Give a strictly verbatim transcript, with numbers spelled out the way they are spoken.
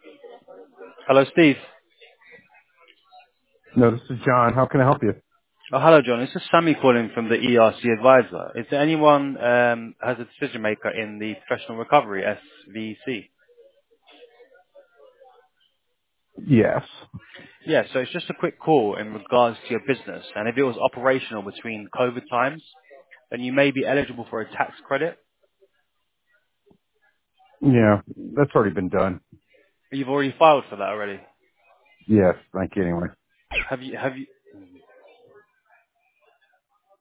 Hello, Steve. No, this is John. How can I help you? Oh, hello, John. This is Sammy calling from the E R C Advisor. Is there anyone um, as a decision maker in the professional recovery, S V C? Yes. Yeah, so it's just a quick call in regards to your business, and if it was operational between COVID times, then you may be eligible for a tax credit. Yeah, that's already been done. You've already filed for that already. Yes, thank you anyway. Have you? Have you?